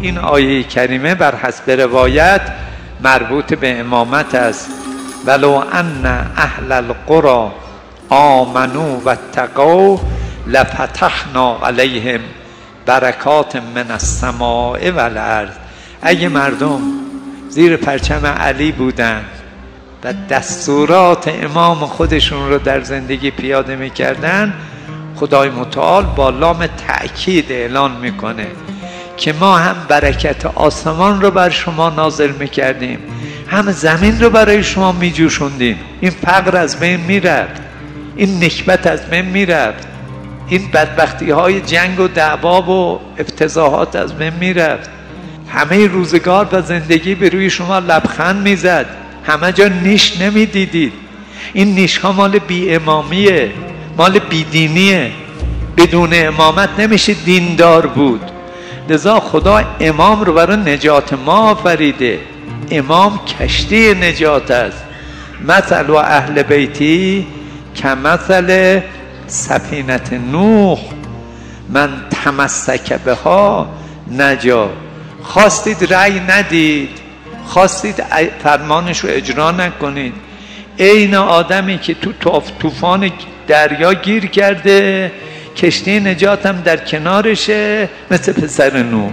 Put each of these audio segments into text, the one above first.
این آیه کریمه بر حسب روایت مربوط به امامت است. ولو ان اهل القرى آمنوا واتقوا لفتحنا علیهم برکات من السماء والارض. اگه مردم زیر پرچم علی بودن و دستورات امام خودشون رو در زندگی پیاده میکردن، خدای متعال با لام تأکید اعلان میکنه که ما هم برکت آسمان رو بر شما نازل میکردیم، هم زمین رو برای شما میجوشوندیم. این فقر از بین میرفت، این نکبت از بین میرفت، این بدبختی های جنگ و دعوا و افتضاحات از بین میرفت. همه روزگار و زندگی به روی شما لبخند میزد، همه جا نیش نمیدیدید. این نیش ها مال بی امامیه، مال بی دینیه. بدون امامت نمیشه دیندار بود. لذا خدا امام رو برای نجات ما آفریده. امام کشتی نجات است. مثل و اهل بیتی کمثل سفینه نوح من تمسک بها نجا. خواستید رأی ندید، خواستید فرمانش رو اجرا نکنید. عین آدمی که تو طوفان دریا گیر کرده، کشتی نجات هم در کنارشه، مثل پسر نوح.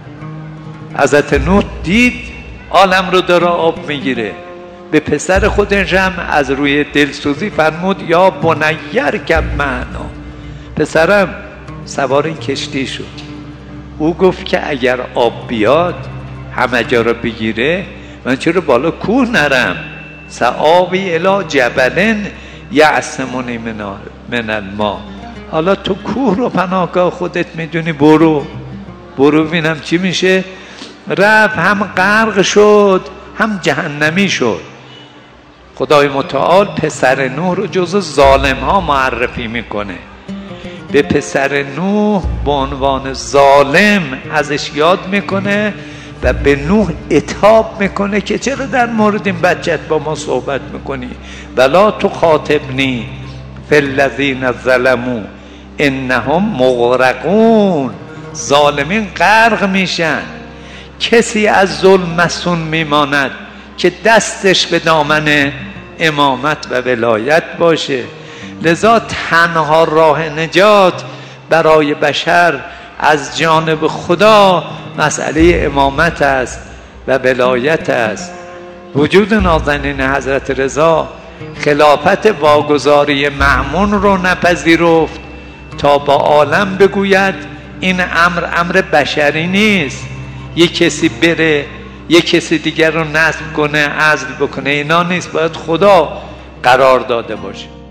حضرت نوح دید عالم رو داره آب میگیره، به پسر خودش هم از روی دلسوزی فرمود یا بنیر کب معنا، پسرم سوار این کشتی شد. او گفت که اگر آب بیاد همه جا رو بگیره، من چرا بالا کوه نرم؟ سآوی الی جبل یعصمنی من الماء. حالا تو کوه رو پناهگاه خودت میدونی، برو ببینم چی میشه. رفت، هم غرق شد هم جهنمی شد. خدای متعال پسر نوح رو جز ظالم ها معرفی میکنه. به پسر نوح به عنوان ظالم ازش یاد میکنه و به نوح عتاب میکنه که چرا در مورد این بچت با ما صحبت میکنی؟ ولا تخاطبنی فی الذین ظلموا انهم مغرقون. ظالمین غرق میشن. کسی از ظلم مسون میماند که دستش به دامن امامت و ولایت باشه. لذا تنها راه نجات برای بشر از جانب خدا مسئله امامت است و ولایت است. وجود نازنین حضرت رضا خلافت واگذاری مأمون رو نپذیرفت تا با عالم بگوید این امر بشری نیست، یک کسی بره یک کسی دیگر رو نصب کنه، عزل بکنه، اینا نیست، باید خدا قرار داده باشه.